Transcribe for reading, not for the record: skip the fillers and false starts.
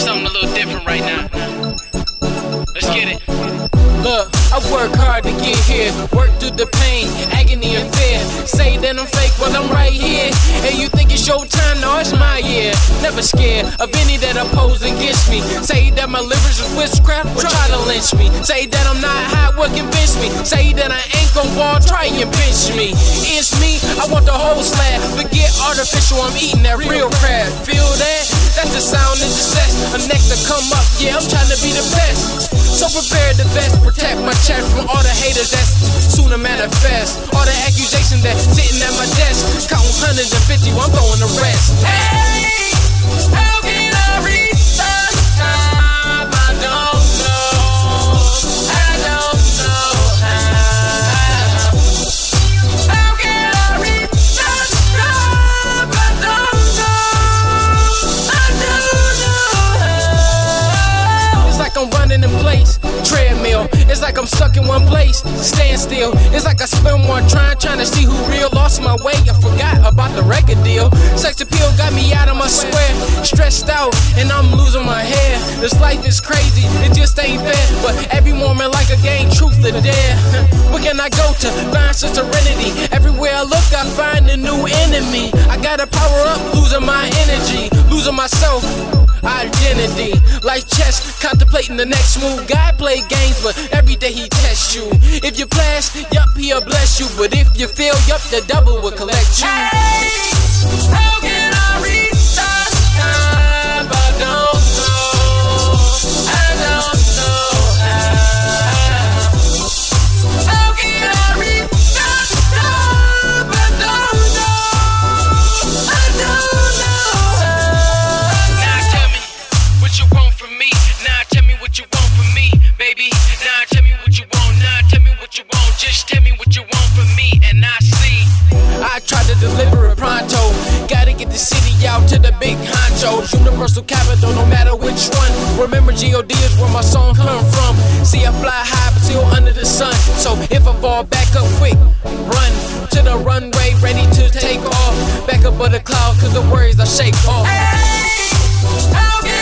something a little different right now. Let's get it. Look, I work hard to get here. Work through the pain, agony and fear. Say that I'm fake, well I'm right here. And you think it's your time, no it's my year. Never scared of any that oppose against me. Say that my livers is witchcraft, will try to lynch me. Say that I'm not hot, will convince me. Say that I ain't gon' ball, try and pinch me. It's me, I want the whole slab. Forget artificial, I'm eating that real crab. Feel that? That's the sound in the sex. A next to come up, yeah I'm trying to be the best. So prepare the best, protect my chest from all the haters that's soon to manifest. All the accusations that sitting at my desk, counting 150, I'm going to rest. Hey, how can I reach the top? I don't know. I don't know how. How can I reach the top? I don't know. I don't know how. It's like I'm running in place. Treadmill, it's like I'm stuck in one place. Stand still, it's like I spend more trying to see who real. Lost my way, I forgot about the record deal. Sex appeal got me out of my square. Stressed out, and I'm losing my hair. This life is crazy, it just ain't fair. But every moment like a game, truth or dare. Where can I go to find some serenity? Everywhere I look, I find a new enemy. I gotta power up, losing my energy, losing myself. Identity, like chess, contemplating the next move. God play games, but every day he tests you. If you blast, yup, he'll bless you. But if you fail, yup, the devil will collect you. Hey, how can I reach the top? I don't know. I don't know how. How can I reach the top? I don't know. I don't know how. Now tell me what you want from me. Now tell me what you want from me, baby. Now tell me what you want. Now tell me what you want. Just tell me what you want from me, and I see. I try to deliver it pronto. Gotta get the city out to the big honchos. Universal capital, no matter which one. Remember G.O.D. is where my song come from. See I fly high, but still under the sun. So if I fall back up quick, run to the runway, ready to take off. Back up of the cloud, cause the worries I shake off. Hey, how can